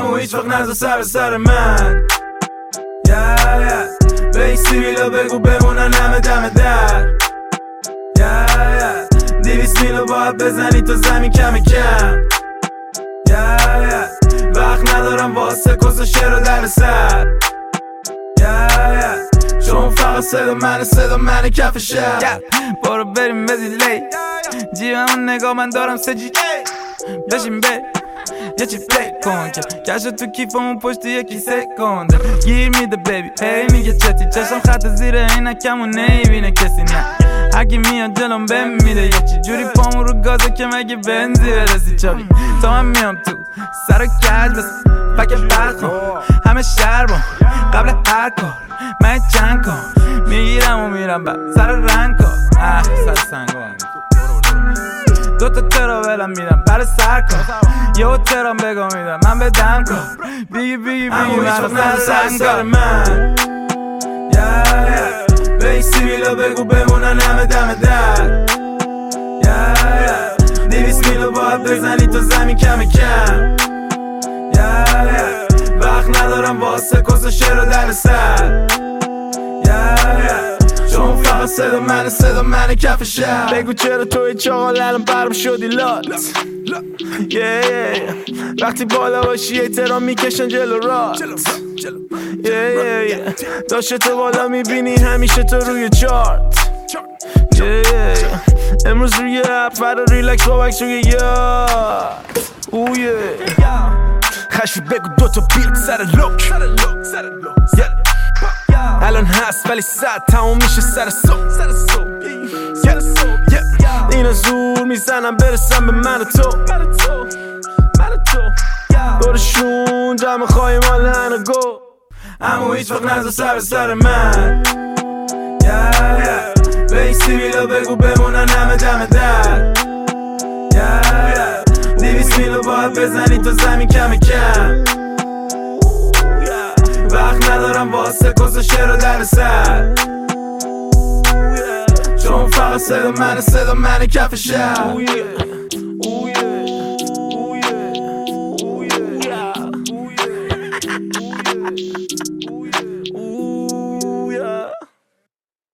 اما هیچ وقت نذار سر به سر من. به این سیبیلا بگو بمونن همه دم در. 200 میلو باید بزنی تا زمین کم کم. وقت ندارم واسه کس و شعر و در سر. چون فقط صدا منه کف شهر. برو بریم بزیلی جیبمون نگاه من دارم سجی بشین یه چی فکر کن که کشو تو کیفمون پشت یکی سکنده. گیر میده بیبی هی میگه چتی چشم خط زیر عینکمو نمیبینه کسی نه. هرکی میاد جلوم بهم میده یه چی جوری پامون رو گازه که مگه بنزی برسی چابی. تا من میام تو سر و کج بس پک برخون همه شهر بام قبل هر کار من چند کن میگیرم و میرم بعد سر رنگ کن سر سنگو دوتا تراولم میدم برای سر کن یه ترام بگو میدم من بدم کن بیگی من سر من. به این سیبیلا بگو بمونن همه دم در. 200 میلو باید بزنی تا زمین کم کم. وقت ندارم واسه کس و شعر و در سر. چون فقط صدا منه کف شهر. بگو چرا توی چاقال الان برم شدی لات. وقتی بالا باشی احترام میکشن جلو رات. داشته تو بالا میبینی همیشه تو روی چارت. امروز روی اپ فردا ریلکس با بکس روی یاد. خشی بگو دوتا بیت سر لوک. الان هست ولی ساعت تموم میشه سر صبح. اینا زور میزنم برسم به من و تو. دورشون جمع خواهی مال هنو گو. اما هیچ وقت نذار سر به سر من. به این سیبیلا بگو بمونن همه دم در. 200 میلو باید بزنی تا زمین کم کم. وقت ندارم واسه کس و شعر و در سر. چون فقط صدا منه کف شهر.